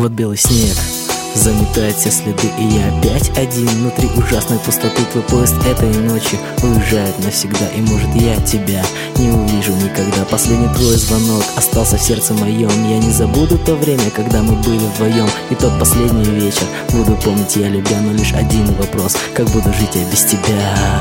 Вот белый снег заметает все следы, и я опять один внутри ужасной пустоты. Твой поезд этой ночью уезжает навсегда, и может я тебя не увижу никогда. Последний твой звонок остался в сердце моем. Я не забуду то время, когда мы были вдвоем, и тот последний вечер буду помнить я любя. Но лишь один вопрос: как буду жить я без тебя?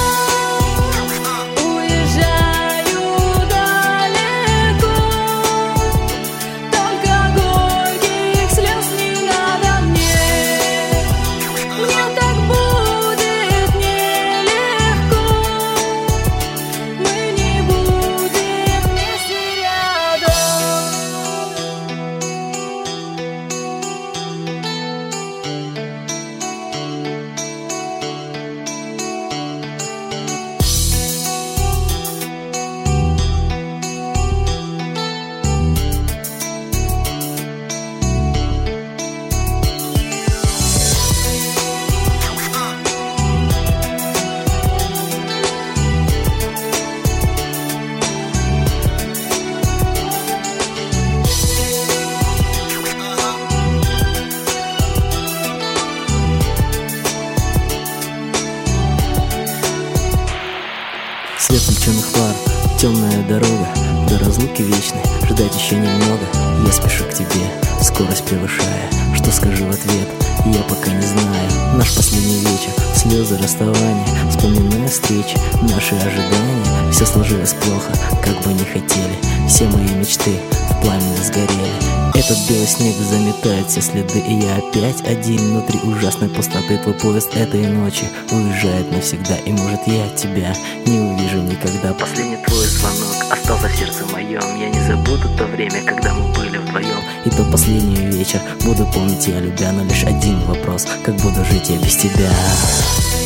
Свет включенных фар, темная дорога до разлуки вечной. Ждать еще немного, я спешу к тебе, скорость превышая. Что скажу в ответ, я пока не знаю. Наш последний вечер, слезы расставания, вспоминая встречи, наши ожидания. Все сложилось плохо, как бы не хотели, все мои мечты в пламени сгорели. Этот белый снег заметает все следы, и я опять один внутри ужасной пустоты. Твой поезд этой ночи уезжает навсегда, и может я тебя не увижу никогда. Последний твой звонок остался в сердце моем. Я не забуду то время, когда мы были вдвоем, и тот последний вечер буду помнить я любя. Но лишь один вопрос: как буду жить я без тебя?